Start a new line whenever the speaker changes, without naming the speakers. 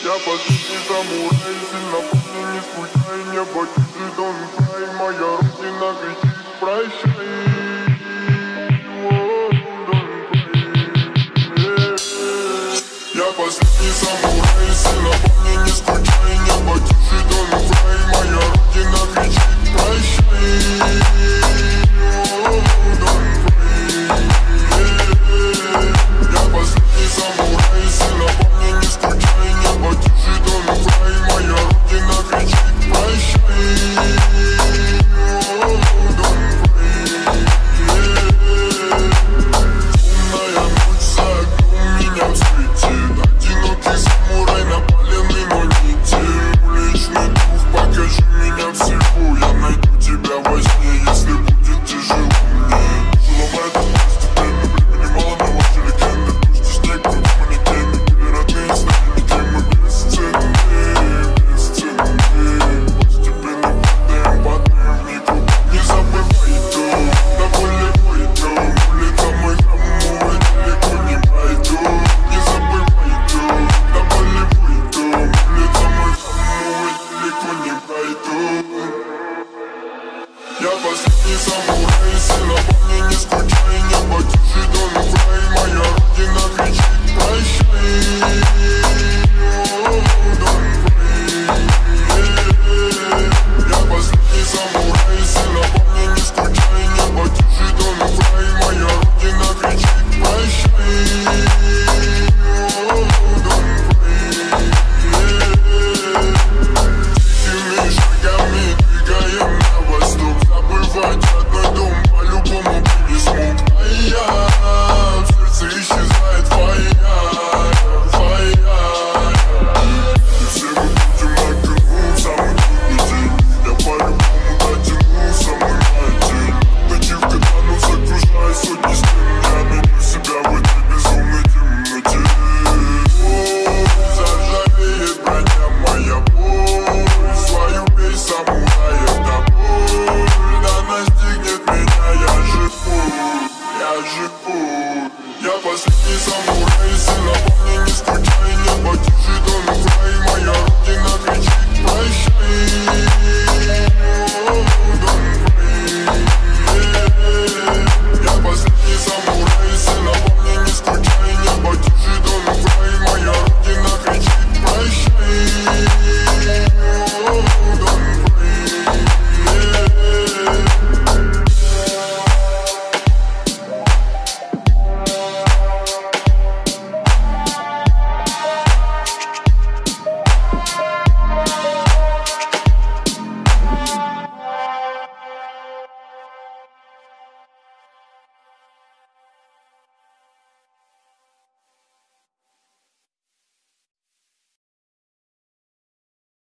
Я последний самурай, сильно помни, не скучай, небо чужий, don't cry, моя родина кричит прощай. Я последний самурай, сильно помни, не скучай, небо чужий, don't cry, моя родина кричит прощай. Я последний самурай, сильно помни, не скучай, небо чужий, don't cry, моя родина кричит прощай. Умная ночь за окном меня встретит, одинокий самурай, напаленный, но не те. Уличный дух, покажи меня всего, я найду тебя во сне, если будет тяжело мне. Тяжело это постепенно, времени мало, но ваши легенды. Дождь и снег, кругом они темы, или родные стали не темы. Бесценные, бесценные. Постепенно падаем в никуда. Не забывай то, довольно пойдем. Улица мой храм, мой далеко не пройду. Не забывай то, довольно пойдем. Улица мой храм, мой далеко не пройду. Я последний самурай, сильно помни, не скучай, небо чужий, don't cry, моя родина кричит прощай.